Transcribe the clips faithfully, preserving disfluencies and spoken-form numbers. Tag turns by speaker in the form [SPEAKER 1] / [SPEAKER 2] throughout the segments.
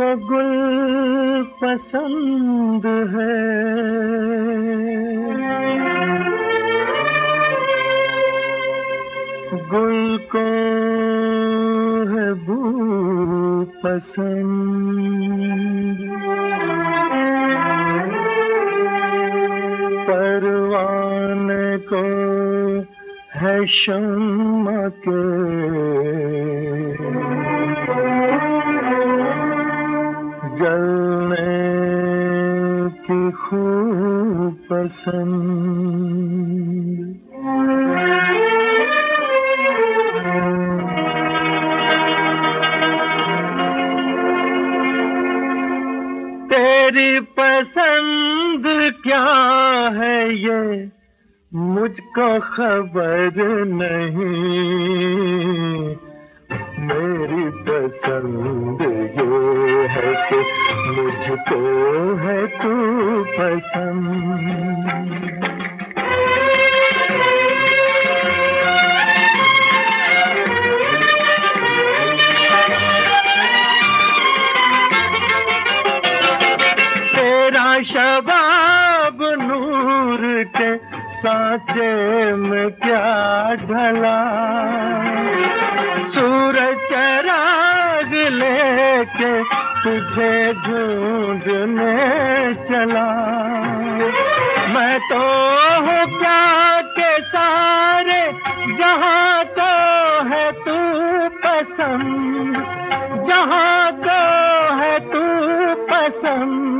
[SPEAKER 1] गुल पसंद है, गुल को है बू पसंद, परवाने को है शम्मा के जलने की खूब पसंद। तेरी पसंद क्या है ये मुझको खबर नहीं, मेरी पसंद ये है कि मुझको है तू पसंद। तेरा शबाब नूर के सांचे में क्या ढला, सूरज चराग लेके तुझे ढूंढने चला। मैं तो हूँ क्या के सारे जहाँ तो है तू पसंद, जहाँ तो है तू पसंद।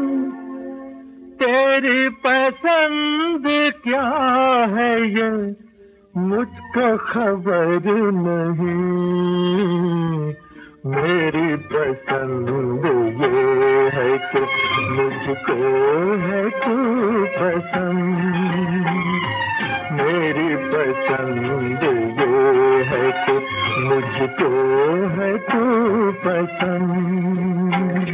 [SPEAKER 1] तेरी पसंद क्या है ये मुझको खबर नहीं, मेरी पसंद ये है कि मुझको है तू पसंद, मेरी पसंद ये है कि मुझको है तू पसंद।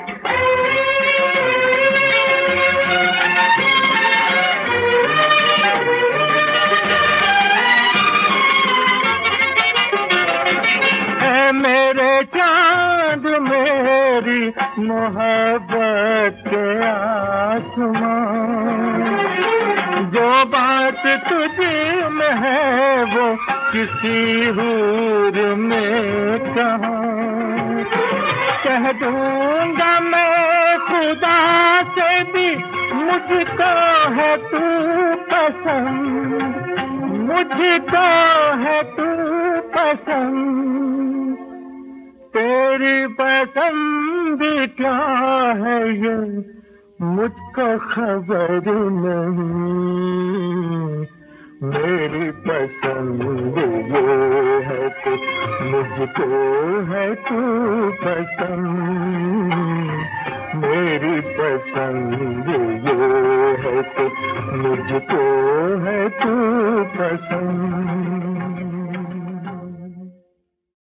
[SPEAKER 1] मेरे चांद मेरी मोहब्बत के आसमां, जो बात तुझे में है वो किसी हूर में कहाँ। कह दूंगा मैं खुदा से भी मुझको है तू पसंद, मुझको है तू पसंद। तेरी पसंद क्या है ये मुझको खबर नहीं, मेरी पसंद ये है कि मुझको है तू पसंद, मेरी पसंद ये है कि मुझको है तू पसंद।